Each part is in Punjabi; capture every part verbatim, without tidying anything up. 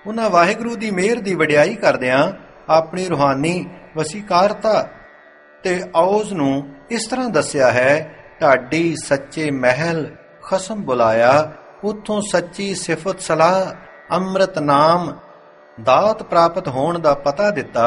ਉਹਨਾਂ ਵਾਹਿਗੁਰੂ ਦੀ ਮਿਹਰ ਦੀ ਵਡਿਆਈ ਕਰਦਿਆਂ ਆਪਣੀ ਰੂਹਾਨੀ ਵਸੀਕਾਰਤਾ ਤੇ ਔਜ਼ ਨੂੰ ਇਸ ਤਰ੍ਹਾਂ ਦੱਸਿਆ ਹੈ। ਢਾਡੀ ਸੱਚੇ ਮਹਿਲ ਖਸਮ ਬੁਲਾਇਆ, ਉੱਥੋਂ ਸੱਚੀ ਸਿਫਤ ਸਲਾਹ ਅੰਮ੍ਰਿਤ ਨਾਮ ਦਾਤ ਪ੍ਰਾਪਤ ਹੋਣ ਦਾ ਪਤਾ ਦਿੱਤਾ।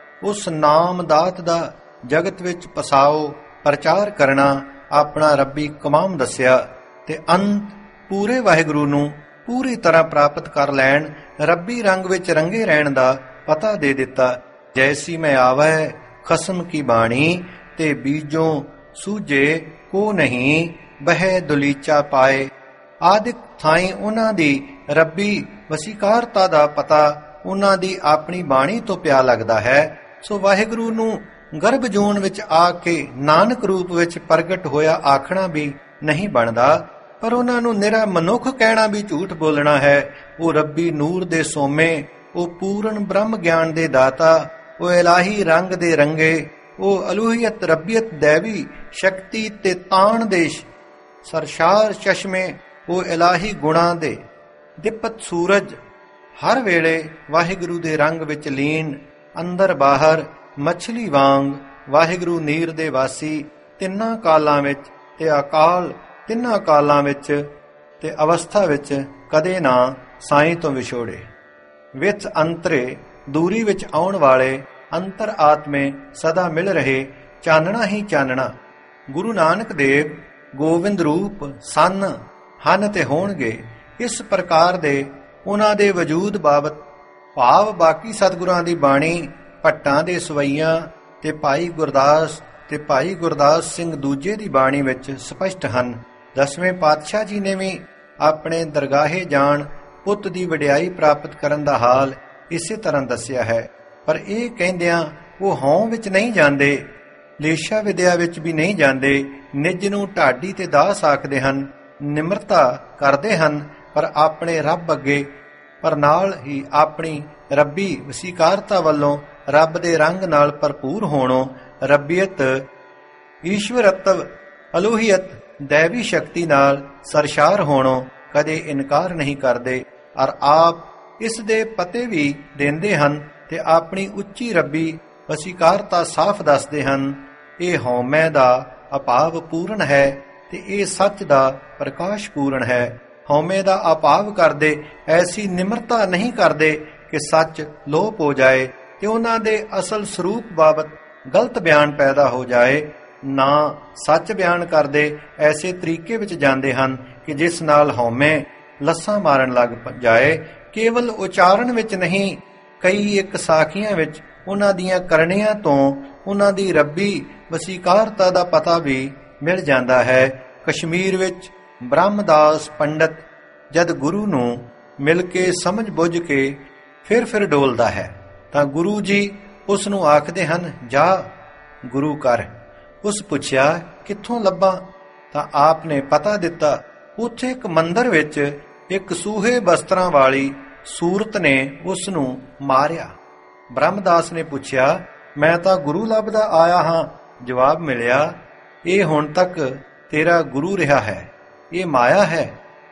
ਉਸ ਨਾਮ ਦਾਤ ਦਾ ਜਗਤ ਵਿੱਚ ਪਸਾਓ ਪ੍ਰਚਾਰ ਕਰਨਾ ਆਪਣਾ ਰੱਬੀ ਕਮਾਮ ਦੱਸਿਆ ਤੇ ਅੰਤ ਪੂਰੇ ਵਾਹਿਗੁਰੂ ਨੂੰ ਪੂਰੀ ਤਰ੍ਹਾਂ ਪ੍ਰਾਪਤ ਕਰ ਲੈਣ, ਰੱਬੀ ਰੰਗ ਵਿੱਚ ਰੰਗੇ ਰਹਿਣ ਦਾ ਪਤਾ ਦੇ ਦਿੱਤਾ। ਜੈਸੀ ਮੈਂ ਆਵੈ ਖਸਮ ਕੀ ਬਾਣੀ, ਤੇ ਬੀਜੋਂ ਸੂਝੇ ਕੋ ਨਹੀਂ ਬਹਿ ਦੁਲੀਚਾ ਪਾਏ। ਆਦਿਕ ਥਾਈਂ ਉਹਨਾਂ ਦੀ ਰੱਬੀ ਵਸੀਕਾਰਤਾ ਦਾ ਪਤਾ ਉਹਨਾਂ ਦੀ ਆਪਣੀ ਬਾਣੀ ਤੋਂ ਪਿਆ ਲੱਗਦਾ ਹੈ। ਸੋ ਵਾਹਿਗੁਰੂ ਨੂੰ ਗਰਭ ਜੂਨ ਵਿੱਚ ਆ ਕੇ ਨਾਨਕ ਰੂਪ ਵਿੱਚ ਪ੍ਰਗਟ ਹੋਇਆ ਆਖਣਾ ਵੀ ਨਹੀਂ ਬਣਦਾ, ਪਰ ਉਹਨਾਂ ਨੂੰ ਨਿਰਾ ਮਨੁੱਖ ਕਹਿਣਾ ਵੀ ਝੂਠ ਬੋਲਣਾ ਹੈ। ਉਹ ਰੱਬੀ ਨੂਰ ਦੇ ਸੋਮੇ, ਉਹ ਪੂਰਨ ਬ੍ਰਹਮ ਗਿਆਨ ਦੇ ਦਾਤਾ, ਉਹ ਇਲਾਹੀ ਰੰਗ ਦੇ ਰੰਗੇ, ਉਹ ਅਲੂਹੀਅਤ ਰੱਬੀਅਤ ਦੈਵੀ ਸ਼ਕਤੀ ਤੇ ਤਾਣ ਦੇ ਸਰਸ਼ਾਰ ਚਸ਼ਮੇ, ਉਹ ਇਲਾਹੀ ਗੁਣਾਂ ਦੇ ਦਿਪਤ ਸੂਰਜ, ਹਰ ਵੇਲੇ ਵਾਹਿਗੁਰੂ ਦੇ ਰੰਗ ਵਿੱਚ ਲੀਨ, ਅੰਦਰ ਬਾਹਰ ਮੱਛਲੀ ਵਾਂਗ ਵਾਹਿਗੁਰੂ ਨੀਰ ਦੇ ਵਾਸੀ, ਤਿੰਨਾਂ ਕਾਲਾਂ ਵਿੱਚ ਤੇ ਅਕਾਲ ਤਿੰਨਾਂ ਕਾਲਾਂ ਵਿੱਚ ਤੇ ਅਵਸਥਾ ਵਿੱਚ ਕਦੇ ਨਾ ਸਾਈਂ ਤੋਂ ਵਿਛੋੜੇ। ਵਿੱਚ ਅੰਤਰੇ ਦੂਰੀ ਵਿੱਚ ਆਉਣ ਵਾਲੇ ਅੰਤਰ ਆਤਮੇ ਸਦਾ ਮਿਲ ਰਹੇ ਚਾਨਣਾ ਹੀ ਚਾਨਣਾ। ਗੁਰੂ ਨਾਨਕ ਦੇਵ ਗੋਬਿੰਦ ਰੂਪ ਸਨ, ਹਨ ਤੇ ਹੋਣਗੇ। ਇਸ ਪ੍ਰਕਾਰ ਦੇ ਉਹਨਾਂ ਦੇ ਵਜੂਦ ਬਾਬਤ ਭਾਵ ਬਾਕੀ ਸਤਿਗੁਰਾਂ ਦੀ ਬਾਣੀ, ਭੱਟਾਂ ਦੇ ਸਵਈਆਂ ਤੇ ਭਾਈ ਗੁਰਦਾਸ ਤੇ ਭਾਈ ਗੁਰਦਾਸ ਸਿੰਘ ਦੂਜੇ ਦੀ ਬਾਣੀ ਵਿੱਚ ਸਪਸ਼ਟ ਹਨ। ਦਸਵੇਂ ਪਾਤਸ਼ਾਹ ਜੀ ਨੇ ਵੀ ਆਪਣੇ ਦਰਗਾਹੇ ਜਾਣ ਪੁੱਤ ਦੀ ਵਡਿਆਈ ਪ੍ਰਾਪਤ ਕਰਨ ਦਾ ਹਾਲ ਇਸੇ ਤਰ੍ਹਾਂ ਦੱਸਿਆ ਹੈ। ਪਰ ਇਹ ਕਹਿੰਦਿਆਂ ਉਹ ਹਉ ਵਿੱਚ ਨਹੀਂ ਜਾਂਦੇ, ਲੇਸ਼ਾ ਵਿਦਿਆ ਵਿੱਚ ਵੀ ਨਹੀਂ ਜਾਂਦੇ। ਨਿਜ ਨੂੰ ਢਾਡੀ ਤੇ ਦਾਸ ਆਖਦੇ ਹਨ, ਨਿਮਰਤਾ ਕਰਦੇ ਹਨ, ਪਰ ਆਪਣੇ ਰੱਬ ਅੱਗੇ, ਪਰ ਨਾਲ ਹੀ ਆਪਣੀ ਰੱਬੀ ਵਸੀਕਾਰਤਾ ਵੱਲੋਂ ਰੱਬ ਦੇ ਰੰਗ ਨਾਲ ਭਰਪੂਰ ਹੋਣੋਂ, ਰੱਬੀਅਤ ਈਸ਼ਵਰਤਵ ਅਲੂਹੀਅਤ ਦੈਵੀ ਸ਼ਕਤੀ ਨਾਲ ਸਰਸ਼ਾਰ ਹੋਣੋਂ ਕਦੇ ਇਨਕਾਰ ਨਹੀਂ ਕਰਦੇ, ਔਰ ਆਪ ਇਸ ਦੇ ਪਤੇ ਵੀ ਦਿੰਦੇ ਹਨ ਤੇ ਆਪਣੀ ਉੱਚੀ ਰੱਬੀ ਵਸੀਕਾਰਤਾ ਸਾਫ਼ ਦੱਸਦੇ ਹਨ। ਇਹ ਹਉਮੈ ਦਾ ਅਭਾਵ ਪੂਰਨ ਹੈ ਤੇ ਇਹ ਸੱਚ ਦਾ ਪ੍ਰਕਾਸ਼ ਪੂਰਨ ਹੈ। ਹਉਮੈ ਦਾ ਅਭਾਵ ਕਰਦੇ ਐਸੀ ਨਿਮਰਤਾ ਨਹੀਂ ਕਰਦੇ ਕਿ ਸੱਚ ਲੋਪ ਹੋ ਜਾਏ ਤੇ ਉਹਨਾਂ ਦੇ ਅਸਲ ਸਰੂਪ ਬਾਬਤ ਗਲਤ ਬਿਆਨ ਪੈਦਾ ਹੋ ਜਾਏ। ਨਾ ਸੱਚ ਬਿਆਨ ਕਰਦੇ ਐਸੇ ਤਰੀਕੇ ਵਿੱਚ ਜਾਂਦੇ ਹਨ ਕਿ ਜਿਸ ਨਾਲ ਹਉਮੈ ਲੱਸਾਂ ਮਾਰਨ ਲੱਗ ਜਾਏ। ਕੇਵਲ ਉਚਾਰਨ ਵਿੱਚ ਨਹੀਂ, ਕਈ ਇੱਕ ਸਾਖੀਆਂ ਵਿੱਚ ਉਹਨਾਂ ਦੀਆਂ ਕਰਨੀਆਂ ਤੋਂ ਉਹਨਾਂ ਦੀ ਰੱਬੀ ਵਸੀਕਾਰਤਾ ਦਾ ਪਤਾ ਵੀ ਮਿਲ ਜਾਂਦਾ ਹੈ। ਕਸ਼ਮੀਰ ਵਿੱਚ ਬ੍ਰਹਮਦਾਸ ਪੰਡਤ ਜਦ ਗੁਰੂ ਨੂੰ ਮਿਲ ਕੇ ਸਮਝ ਬੁੱਝ ਕੇ ਫਿਰ ਫਿਰ ਡੋਲਦਾ ਹੈ ਤਾਂ ਗੁਰੂ ਜੀ ਉਸ ਨੂੰ ਆਖਦੇ ਹਨ, ਜਾ ਗੁਰੂ ਕਰ। ਉਸ ਪੁੱਛਿਆ, ਕਿੱਥੋਂ ਲੱਭਾਂ? ਤਾਂ ਆਪ ਨੇ ਪਤਾ ਦਿੱਤਾ। ਉੱਥੇ ਇੱਕ ਮੰਦਰ ਵਿੱਚ ਇੱਕ ਸੂਹੇ ਬਸਤਰਾਂ ਵਾਲੀ ਸੂਰਤ ਨੇ ਉਸ ਨੂੰ ਮਾਰਿਆ। ਬ੍ਰਹਮਦਾਸ ਨੇ ਪੁੱਛਿਆ, ਮੈਂ ਤਾਂ ਗੁਰੂ ਲੱਭਦਾ ਆਇਆ ਹਾਂ। ਜਵਾਬ ਮਿਲਿਆ, ਇਹ ਹੁਣ ਤੱਕ ਤੇਰਾ ਗੁਰੂ ਰਿਹਾ ਹੈ, ਇਹ ਮਾਇਆ ਹੈ।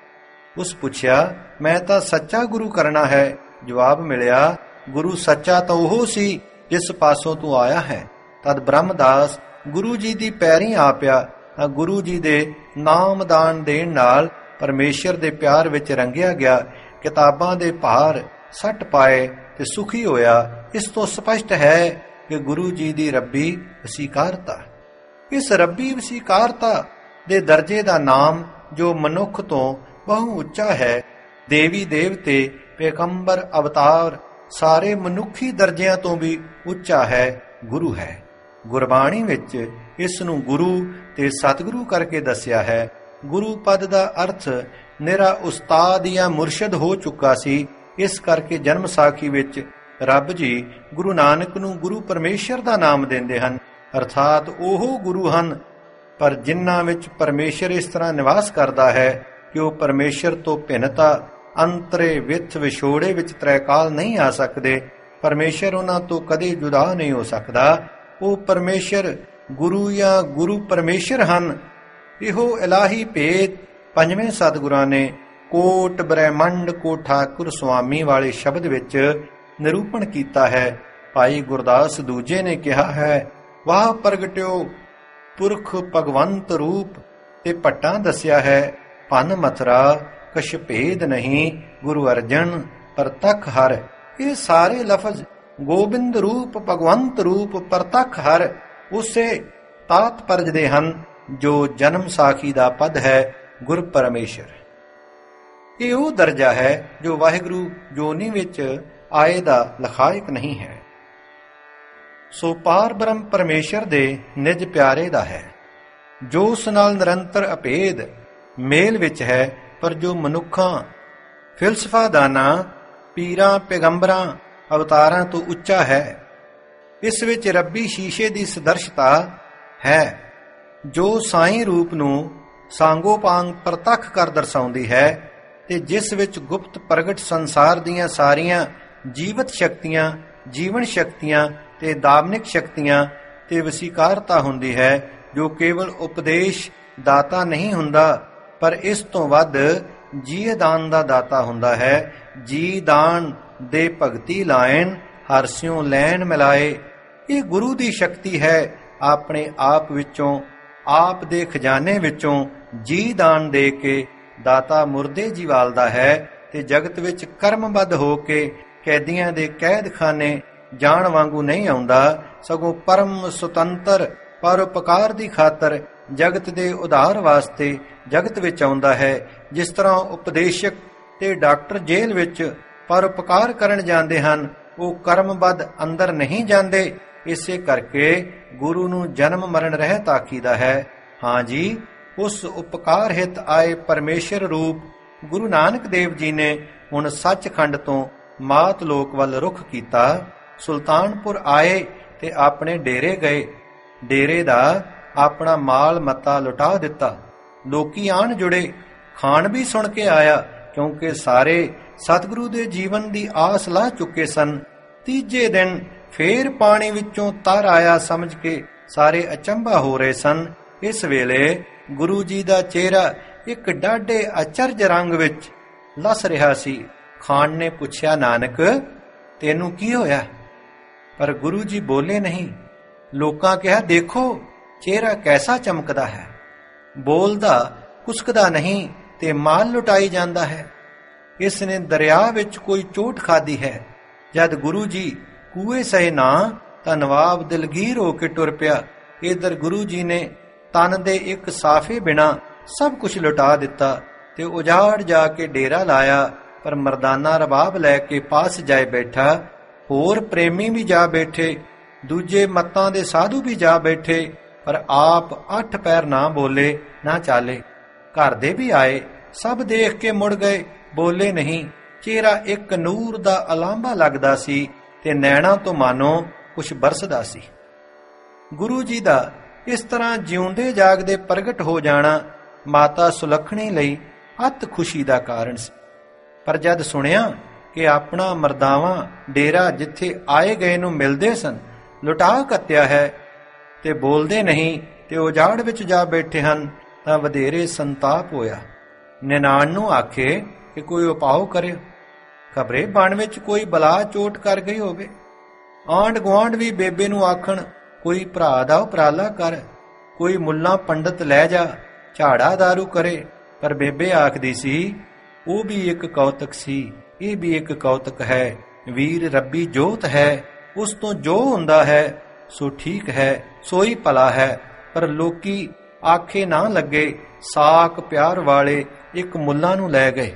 ਉਸ ਪੁੱਛਿਆ, ਮੈਂ ਤਾਂ ਸੱਚਾ ਗੁਰੂ ਕਰਨਾ ਹੈ। ਜਵਾਬ ਮਿਲਿਆ, ਗੁਰੂ ਸੱਚਾ ਤਾਂ ਉਹ ਸੀ ਜਿਸ ਪਾਸੋਂ ਤੂੰ ਆਇਆ ਹੈ। ਤਦ ਬ੍ਰਹਮਦਾਸ ਗੁਰੂ ਜੀ ਦੀ ਪੈਰੀਂ ਆ ਪਿਆ ਤਾਂ ਗੁਰੂ ਜੀ ਦੇ ਨਾਮਦਾਨ ਦੇਣ ਨਾਲ ਪਰਮੇਸ਼ਰ ਦੇ ਪਿਆਰ ਵਿੱਚ ਰੰਗਿਆ ਗਿਆ, ਕਿਤਾਬਾਂ ਦੇ ਭਾਰ ਸੱਟ ਪਾਏ ਤੇ ਸੁਖੀ ਹੋਇਆ। ਇਸ ਤੋਂ ਸਪਸ਼ਟ ਹੈ ਕਿ ਗੁਰੂ ਜੀ ਦੀ ਰੱਬੀ ਵਸੀਕਾਰਤਾ, ਇਸ ਰੱਬੀ ਵਸੀਕਾਰਤਾ ਦੇ ਦਰਜੇ ਦਾ ਨਾਮ ਜੋ ਮਨੁੱਖ ਤੋਂ ਬਹੁ ਉੱਚਾ ਹੈ, ਦੇਵੀ ਦੇਵਤੇ ਪੈਗੰਬਰ ਅਵਤਾਰ ਸਾਰੇ ਮਨੁੱਖੀ ਦਰਜਿਆਂ ਤੋਂ ਵੀ ਉੱਚਾ ਹੈ, ਗੁਰੂ ਹੈ। ਗੁਰਬਾਣੀ ਵਿੱਚ ਇਸ ਨੂੰ ਗੁਰੂ ਤੇ ਸਤਿਗੁਰੂ ਕਰਕੇ ਦੱਸਿਆ ਹੈ। ਗੁਰੂ ਪਦ ਦਾ ਅਰਥ ਨਿਰਾ ਉਸਤਾਦ ਜਾਂ ਮੁਰਸ਼ਿਦ ਹੋ ਚੁੱਕਾ ਸੀ। ਇਸ ਕਰਕੇ ਜਨਮ ਸਾਖੀ ਵਿੱਚ ਰੱਬ ਜੀ ਗੁਰੂ ਨਾਨਕ ਨੂੰ ਗੁਰੂ ਪਰਮੇਸ਼ਰ ਦਾ ਨਾਮ ਦਿੰਦੇ ਹਨ, ਅਰਥਾਤ ਉਹ ਗੁਰੂ ਹਨ, ਪਰ ਜਿਨ੍ਹਾਂ ਵਿੱਚ ਪਰਮੇਸ਼ਰ ਇਸ ਤਰ੍ਹਾਂ ਨਿਵਾਸ ਕਰਦਾ ਹੈ ਕਿ ਉਹ ਪਰਮੇਸ਼ਰ ਤੋਂ ਭਿੰਨਤਾ ਅੰਤਰੇ ਵਿਥ ਵਿਛੋੜੇ ਵਿੱਚ ਤ੍ਰੈਕਾਲ ਨਹੀਂ ਆ ਸਕਦੇ। ਪਰਮੇਸ਼ਰ ਉਹਨਾਂ ਤੋਂ ਕਦੇ ਜੁਦਾ ਨਹੀਂ ਹੋ ਸਕਦਾ। ਉਹ ਪਰਮੇਸ਼ਰ ਗੁਰੂ ਜਾਂ ਗੁਰੂ ਪਰਮੇਸ਼ਰ ਹਨ। ਇਹੋ ਇਲਾਹੀ ਭੇਦ ਪੰਜਵੇਂ ਸਤਿਗੁਰਾਂ ਨੇ ਕੋਟ ਬ੍ਰਹਿਮੰਡ ਕੋ ਠਾਕੁਰ ਸੁਆਮੀ ਵਾਲੇ ਸ਼ਬਦ ਵਿੱਚ ਨਿਰੂਪਣ ਕੀਤਾ ਹੈ। ਭਾਈ ਗੁਰਦਾਸ ਦੂਜੇ ਨੇ ਕਿਹਾ ਹੈ, ਵਾਹ ਪ੍ਰਗਟਿਓ ਪੁਰਖ ਭਗਵੰਤ ਰੂਪ, ਤੇ ਭੱਟਾਂ ਦੱਸਿਆ ਹੈ, ਭੰਨ ਮਥਰਾ ਕਛ ਭੇਦ ਨਹੀਂ, ਗੁਰੂ ਅਰਜਨ ਪ੍ਰਤੱਖ ਹਰ। ਇਹ ਸਾਰੇ ਲਫ਼ਜ਼ ਗੋਬਿੰਦ ਰੂਪ, ਭਗਵੰਤ ਰੂਪ, ਪ੍ਰਤੱਖ ਹਰ ਉਸੇ ਤਾਤਪਰਜ ਦੇ ਹਨ ਜੋ ਜਨਮ ਸਾਖੀ ਦਾ ਪਦ ਹੈ, ਗੁਰ ਪਰਮੇਸ਼ਰ। ਇਹ ਉਹ ਦਰਜਾ ਹੈ ਜੋ ਵਾਹਿਗੁਰੂ ਜੋਨੀ ਵਿੱਚ ਆਏ ਦਾ ਲਖਾਇਕ ਨਹੀਂ ਹੈ। ਸੋ ਪਾਰ ਬ੍ਰਹਮ ਪਰਮੇਸ਼ਰ ਦੇ ਨਿਜ ਪਿਆਰੇ ਦਾ ਹੈ, ਜੋ ਉਸ ਨਾਲ ਨਿਰੰਤਰ ਅਭੇਦ ਮੇਲ ਵਿੱਚ ਹੈ, ਪਰ ਜੋ ਮਨੁੱਖਾਂ, ਫਿਲਸਫਾਦਾਨਾਂ, ਪੀਰਾਂ, ਪੈਗੰਬਰਾਂ, ਅਵਤਾਰਾਂ ਤੋਂ ਉੱਚਾ ਹੈ। ਇਸ ਵਿੱਚ ਰੱਬੀ ਸ਼ੀਸ਼ੇ ਦੀ ਸਦਰਸ਼ਤਾ ਹੈ, ਜੋ ਸਾਈਂ ਰੂਪ ਨੂੰ ਸਾਂਗੋਪਾਂਗ ਪ੍ਰਤੱਖ ਕਰ ਦਰਸਾਉਂਦੀ ਹੈ, ਤੇ ਜਿਸ ਵਿੱਚ ਗੁਪਤ ਪ੍ਰਗਟ ਸੰਸਾਰ ਦੀਆਂ ਸਾਰੀਆਂ ਜੀਵਤ ਸ਼ਕਤੀਆਂ, ਜੀਵਨ ਸ਼ਕਤੀਆਂ ਤੇ ਦਾਮਨਿਕ ਸ਼ਕਤੀਆਂ ਤੇ ਵਸੀਕਾਰਤਾ ਹੁੰਦੀ ਹੈ, ਜੋ ਕੇਵਲ ਉਪਦੇਸ਼ ਦਾਤਾ ਨਹੀਂ ਹੁੰਦਾ, ਪਰ ਇਸ ਤੋਂ ਵੱਧ ਜੀਅ ਦਾਨ ਦਾ ਦਾਤਾ ਹੁੰਦਾ ਹੈ। ਜੀ ਦਾਨ ਦੇ ਭਗਤੀ ਲਾਇਨ, ਹਰਸਿਉ ਲੈਣ ਮਿਲਾਏ। ਇਹ ਗੁਰੂ ਦੀ ਸ਼ਕਤੀ ਹੈ, ਆਪਣੇ ਆਪ ਵਿੱਚੋਂ, ਆਪ ਦੇ ਖਜ਼ਾਨੇ ਵਿੱਚੋਂ ਜੀ ਦਾਨ ਦੇ ਕੇ ਦਾਤਾ ਮੁਰਦੇ ਜੀਵਾਲਦਾ ਹੈ, ਤੇ ਜਗਤ ਵਿੱਚ ਕਰਮਬੱਧ ਹੋ ਕੇ ਕੈਦੀਆਂ ਦੇ ਕੈਦਖਾਨੇ ਜਾਣ ਵਾਂਗੂ ਨਹੀਂ ਆਉਂਦਾ, ਸਗੋਂ ਪਰਮ ਸੁਤੰਤਰ ਪਰਉਪਕਾਰ ਦੀ ਖਾਤਰ ਜਗਤ ਦੇ ਉਧਾਰ ਵਾਸਤੇ ਜਗਤ ਵਿੱਚ ਆਉਂਦਾ ਹੈ। ਜਿਸ ਤਰ੍ਹਾਂ ਉਪਦੇਸ਼ਕ ਤੇ ਡਾਕਟਰ ਜੇਲ੍ਹ ਵਿੱਚ ਪਰਉਪਕਾਰ ਕਰਨ ਜਾਂਦੇ ਹਨ, ਉਹ ਕਰਮਬੱਧ ਅੰਦਰ ਨਹੀਂ ਜਾਂਦੇ। ਇਸੇ ਕਰਕੇ ਗੁਰੂ ਨੂੰ ਜਨਮ ਮਰਨ ਰਹਿਤ ਆਖੀਦਾ ਹੈ। ਹਾਂ ਜੀ, ਉਸ ਉਪਕਾਰ ਹਿਤ ਆਏ ਪਰਮੇਸ਼ਰ ਰੂਪ ਗੁਰੂ ਨਾਨਕ ਦੇਵ ਜੀ ਨੇ ਹੁਣ ਸੱਚਖੰਡ ਤੋਂ ਮਾਤ ਲੋਕ ਵੱਲ ਰੁਖ ਕੀਤਾ। ਸੁਲਤਾਨਪੁਰ ਆਏ ਤੇ ਆਪਣੇ ਡੇਰੇ ਗਏ। ਡੇਰੇ ਦਾ ਆਪਣਾ ਮਾਲ ਮੱਤਾ ਲੁਟਾ ਦਿੱਤਾ। ਲੋਕੀ ਆਣ ਜੁੜੇ। ਖਾਣ ਵੀ ਸੁਣ ਕੇ ਆਇਆ, ਕਿਉਂਕਿ ਸਾਰੇ ਸਤਿਗੁਰੂ ਦੇ ਜੀਵਨ ਦੀ ਆਸ ਲਾ ਚੁੱਕੇ ਸਨ। ਤੀਜੇ ਦਿਨ ਫੇਰ ਪਾਣੀ ਵਿੱਚੋਂ ਤਰ ਆਇਆ ਸਮਝ ਕੇ ਸਾਰੇ ਅਚੰਭਾ ਹੋ ਰਹੇ ਸਨ। ਇਸ ਵੇਲੇ ਗੁਰੂ ਜੀ ਦਾ ਚਿਹਰਾ ਇੱਕ ਡਾਢੇ ਅਚਰਜ ਰੰਗ ਵਿੱਚ ਲੱਸ ਰਿਹਾ ਸੀ। ਖਾਨ ਨੇ ਪੁੱਛਿਆ, ਨਾਨਕ ਤੈਨੂੰ ਕੀ ਹੋਇਆ? ਪਰ ਗੁਰੂ ਜੀ ਬੋਲੇ ਨਹੀਂ। ਲੋਕਾਂ ਕਿਹਾ, ਦੇਖੋ ਚਿਹਰਾ ਕੈਸਾ ਚਮਕਦਾ ਹੈ, ਬੋਲਦਾ ਕੁਸਕਦਾ ਨਹੀਂ ਤੇ ਮਾਲ ਲੁਟਾਈ ਜਾਂਦਾ ਹੈ। ਇਸ ਨੇ ਦਰਿਆ ਵਿੱਚ ਕੋਈ ਚੋਟ ਖਾਦੀ ਹੈ। ਜਦ ਗੁਰੂ ਜੀ ਕੂਏ ਸਹੇ ਨਾ ਤਾਂ ਨਵਾਬ ਦਿਲਗੀਰ ਹੋ ਕੇ ਟੁਰ ਪਿਆ। ਇਧਰ ਗੁਰੂ ਜੀ ਨੇ ਤਨ ਦੇ ਇੱਕ ਸਾਫੇ ਬਿਨਾ ਸਭ ਕੁਝ ਲੁਟਾ ਦਿੱਤਾ ਤੇ ਉਜਾੜ ਜਾ ਕੇ ਡੇਰਾ ਲਾਇਆ। ਪਰ ਮਰਦਾਨਾ ਰਬਾਬ ਲੈ ਕੇ ਪਾਸ ਜਾਏ ਬੈਠਾ। ਹੋਰ ਪ੍ਰੇਮੀ ਵੀ ਜਾ ਬੈਠੇ, ਦੂਜੇ ਮੱਤਾਂ ਦੇ ਸਾਧੂ ਵੀ ਜਾ ਬੈਠੇ, ਪਰ ਆਪ ਅੱਠ ਪੈਰ ਨਾ ਬੋਲੇ ਨਾ ਚਾਲੇ। ਘਰ ਦੇ ਵੀ ਆਏ, ਸਭ ਦੇਖ ਕੇ ਮੁੜ ਗਏ, ਬੋਲੇ ਨਹੀਂ। ਚਿਹਰਾ ਇੱਕ ਨੂਰ ਦਾ ਅਲਾਂਭਾ ਲੱਗਦਾ ਸੀ ਤੇ ਨੈਣਾਂ ਤੋਂ ਮਾਨੋ ਕੁਛ ਬਰਸਦਾ ਸੀ। ਗੁਰੂ ਜੀ ਦਾ ਇਸ ਤਰ੍ਹਾਂ ਜਿਉਂਦੇ ਜਾਗਦੇ ਪ੍ਰਗਟ ਹੋ ਜਾਣਾ ਮਾਤਾ ਸੁਲੱਖਣੀ ਲਈ ਅਤ ਖੁਸ਼ੀ ਦਾ ਕਾਰਨ ਸੀ। ਪਰ ਜਦ ਸੁਣਿਆ ਕਿ ਆਪਣਾ ਮਰਦਾਵਾ ਡੇਰਾ ਜਿੱਥੇ ਆਏ ਗਏ ਨੂੰ ਮਿਲਦੇ ਸਨ ਲੁਟਾ ਕੱਤਿਆ ਹੈ ਤੇ ਬੋਲਦੇ ਨਹੀਂ ਤੇ ਉਜਾੜ ਵਿੱਚ ਜਾ ਬੈਠੇ ਹਨ, ਤਾਂ ਵਧੇਰੇ ਸੰਤਾਪ ਹੋਇਆ। ਨਿਨਾਣ ਨੂੰ ਆਖੇ ਕਿ ਕੋਈ ਉਪਾਅ ਕਰੇ, ਖਬਰੇ ਬਣ ਵਿੱਚ ਕੋਈ ਬਲਾ ਚੋਟ ਕਰ ਗਈ ਹੋਵੇ। ਆਂਢ ਗੁਆਂਢ ਵੀ ਬੇਬੇ ਨੂੰ ਆਖਣ, ਕੋਈ ਭਰਾ ਦਾ ਉਪਰਾਲਾ ਕਰ, ਕੋਈ ਮੁੱਲਾ ਪੰਡਤ ਲੈ ਜਾ, ਝਾੜਾ ਦਾਰੂ ਕਰੇ। ਪਰ ਬੇਬੇ ਆਖਦੀ ਸੀ, ਉਹ ਵੀ ਇੱਕ ਕੌਤਕ ਸੀ, ਇਹ ਵੀ ਇੱਕ ਕੌਤਕ ਹੈ। ਵੀਰ ਰੱਬੀ ਜੋਤ ਹੈ, ਉਸ ਤੋਂ ਜੋ ਹੁੰਦਾ ਹੈ ਸੋ ਠੀਕ ਹੈ, ਸੋਈ ਭਲਾ ਹੈ। ਪਰ ਲੋਕੀ ਆਖੇ ਨਾ ਲੱਗੇ। ਸਾਕ ਪਿਆਰ ਵਾਲੇ ਇੱਕ ਮੁੱਲਾ ਨੂੰ ਲੈ ਗਏ।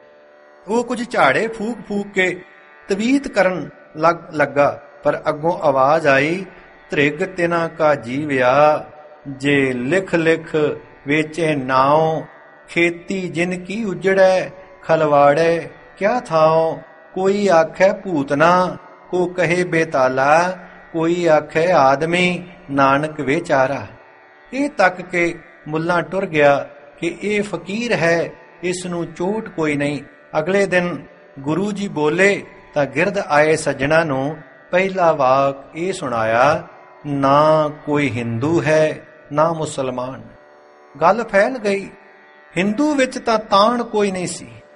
ਉਹ ਕੁਝ ਝਾੜੇ ਫੂਕ ਫੂਕ ਕੇ ਤਵੀਤ ਕਰਨ ਲੱਗ ਲੱਗਾ। ਪਰ ਅੱਗੋਂ ਆਵਾਜ਼ ਆਈ, ਧ੍ਰਿਗ ਤਿਨਾ ਕਾ ਜੀਵਿਆ, ਜੇ ਲਿਖ ਲਿਖ ਵੇਚੇ ਨਾਉ, ਖੇਤੀ ਜਿਨ ਕੀ ਉਜੜੈ, ਖਲਵਾੜੈ ਕਿਆ ਥਾਉ। ਕੋਈ ਆਖੈ ਭੂਤਨਾ, ਕੋ ਕਹੇ ਬੇਤਾਲਾ, ਕੋਈ ਆਖੈ ਆਦਮੀ, ਨਾਨਕ ਵੇਚਾਰਾ। ਇਹ ਤੱਕ ਕੇ ਮੁੱਲਾ ਟੁਰ ਗਿਆ ਕਿ ਇਹ ਫਕੀਰ ਹੈ, ਇਸ ਨੂੰ ਚੋਟ ਕੋਈ ਨਹੀਂ। ਅਗਲੇ ਦਿਨ ਗੁਰੂ ਜੀ ਬੋਲੇ ਤਾਂ ਗਿਰਦ ਆਏ ਸੱਜਣਾ ਨੂੰ ਪਹਿਲਾ ਵਾਕ ਇਹ ਸੁਣਾਇਆ, ਨਾ ਕੋਈ ਹਿੰਦੂ ਹੈ ਨਾ ਮੁਸਲਮਾਨ। ਗੱਲ ਫੈਲ ਗਈ। ਹਿੰਦੂ ਵਿੱਚ ਤਾਂ ਤਾਣ ਕੋਈ ਨਹੀਂ ਸੀ,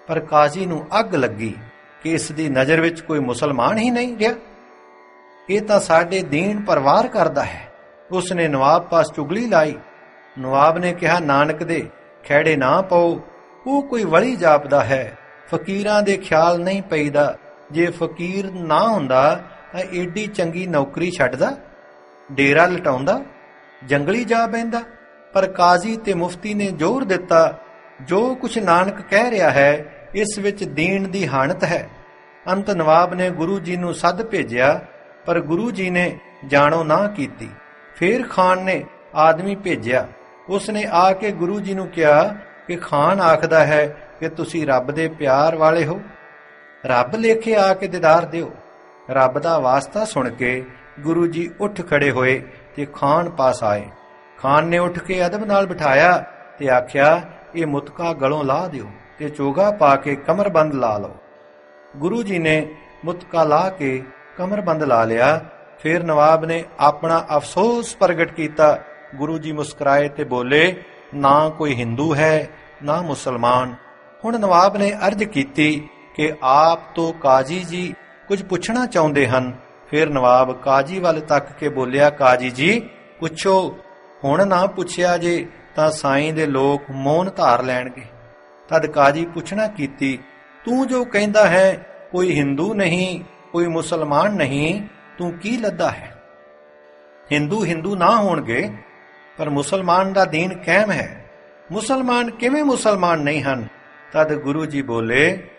ਪਰ ਕਾਜ਼ੀ ਨੂੰ ਅੱਗ ਲੱਗੀ ਕਿ ਇਸ ਦੀ ਨਜ਼ਰ ਵਿੱਚ ਕੋਈ ਮੁਸਲਮਾਨ ਹੀ ਨਹੀਂ ਰਿਹਾ। ਇਹ ਤਾਂ ਸਾਡੇ ਦੀਨ ਪਰਵਾਰ ਕਰਦਾ ਹੈ। ਉਸ ਨੇ ਨਵਾਬ ਪਾਸ ਚੁਗਲੀ ਲਾਈ। ਨਵਾਬ ਨੇ ਕਿਹਾ, ਨਾਨਕ ਦੇ ਖਹਿੜੇ ਨਾ ਪਾਓ, ਉਹ ਕੋਈ ਵਲੀ ਜਾਪਦਾ ਹੈ, ਫਕੀਰਾਂ ਦੇ ਖਿਆਲ ਨਹੀਂ ਪਈਦਾ। ਜੇ ਫਕੀਰ ਨਾ ਹੁੰਦਾ ਤਾਂ ਏਡੀ ਚੰਗੀ ਨੌਕਰੀ ਛੱਡਦਾ, ਡੇਰਾ ਲਟਾਉਂਦਾ, ਜੰਗਲੀ ਜਾ ਬਹਿੰਦਾ। ਪਰ ਕਾਜ਼ੀ ਤੇ ਮੁਫਤੀ ਨੇ ਜ਼ੋਰ ਦਿੱਤਾ, ਜੋ ਕੁਛ ਨਾਨਕ ਕਹਿ ਰਿਹਾ ਹੈ ਇਸ ਵਿੱਚ ਦੀਨ ਦੀ ਹਾਨਤ ਹੈ। ਅੰਤ ਨਵਾਬ ਨੇ ਗੁਰੂ ਜੀ ਨੂੰ ਸੱਦ ਭੇਜਿਆ, ਪਰ ਗੁਰੂ ਜੀ ਨੇ ਜਾਣੋ ਨਾ ਕੀਤੀ। ਫੇਰ ਖਾਨ ਨੇ ਆਦਮੀ ਭੇਜਿਆ। ਉਸ ਨੇ ਆ ਕੇ ਗੁਰੂ ਜੀ ਨੂੰ ਕਿਹਾ ਕਿ ਖਾਨ ਆਖਦਾ ਹੈ ਕਿ ਤੁਸੀਂ ਰੱਬ ਦੇ ਪਿਆਰ ਵਾਲੇ ਹੋ, ਰੱਬ ਲੇਖੇ ਆ ਕੇ ਦੀਦਾਰ ਦਿਓ। ਰੱਬ ਦਾ ਵਾਸਤਾ ਸੁਣ ਕੇ ਗੁਰੂ ਜੀ ਉੱਠ ਖੜੇ ਹੋਏ ਤੇ ਖਾਨ ਪਾਸ ਆਏ। ਖਾਨ ਨੇ ਉੱਠ ਕੇ ਅਦਬ ਨਾਲ ਬਿਠਾਇਆ ਤੇ ਆਖਿਆ, ਇਹ ਮੁਤਕਾ ਗਲੋਂ ਲਾ ਦਿਓ ਤੇ ਚੋਗਾ ਪਾ ਕੇ ਕਮਰਬੰਦ ਲਾ ਲਓ। ਗੁਰੂ ਜੀ ਨੇ ਮੁਤਕਾ ਲਾ ਕੇ ਕਮਰਬੰਦ ਲਾ ਲਿਆ। ਫਿਰ ਨਵਾਬ ਨੇ ਆਪਣਾ ਅਫਸੋਸ ਪ੍ਰਗਟ ਕੀਤਾ। ਗੁਰੂ ਜੀ ਮੁਸਕਰਾਏ ਤੇ ਬੋਲੇ, ਨਾ ਕੋਈ ਹਿੰਦੂ ਹੈ ਨਾ ਮੁਸਲਮਾਨ। ਹੁਣ ਨਵਾਬ ਨੇ ਅਰਜ਼ ਕੀਤੀ ਕਿ ਆਪ ਤੋਂ ਕਾਜ਼ੀ ਜੀ ਕੁਝ ਪੁੱਛਣਾ ਚਾਹੁੰਦੇ ਹਨ। ਫਿਰ ਨਵਾਬ ਕਾਜ਼ੀ ਵੱਲ ਤੱਕ ਕੇ ਬੋਲਿਆ, ਕਾਜ਼ੀ ਜੀ ਪੁੱਛੋ। ਹੁਣ ਨਾ ਪੁੱਛਿਆ ਜੇ ਤਾਂ ਸਾਈਂ ਦੇ ਲੋਕ ਮੌਨ ਧਾਰ ਲੈਣਗੇ। ਤਦ ਕਾਜ਼ੀ ਪੁੱਛਣਾ ਕੀਤੀ, ਤੂੰ ਜੋ ਕਹਿੰਦਾ ਹੈ ਕੋਈ ਹਿੰਦੂ ਨਹੀਂ ਕੋਈ ਮੁਸਲਮਾਨ ਨਹੀਂ, ਤੂੰ ਕੀ ਲੱਦਾ ਹੈ? ਹਿੰਦੂ ਹਿੰਦੂ ਨਾ ਹੋਣਗੇ, ਪਰ ਮੁਸਲਮਾਨ ਦਾ ਦੀਨ ਕਾਇਮ ਹੈ। ਮੁਸਲਮਾਨ ਕਿਵੇਂ ਮੁਸਲਮਾਨ ਨਹੀਂ ਹਨ? ਤਦ ਗੁਰੂ ਜੀ ਬੋਲੇ,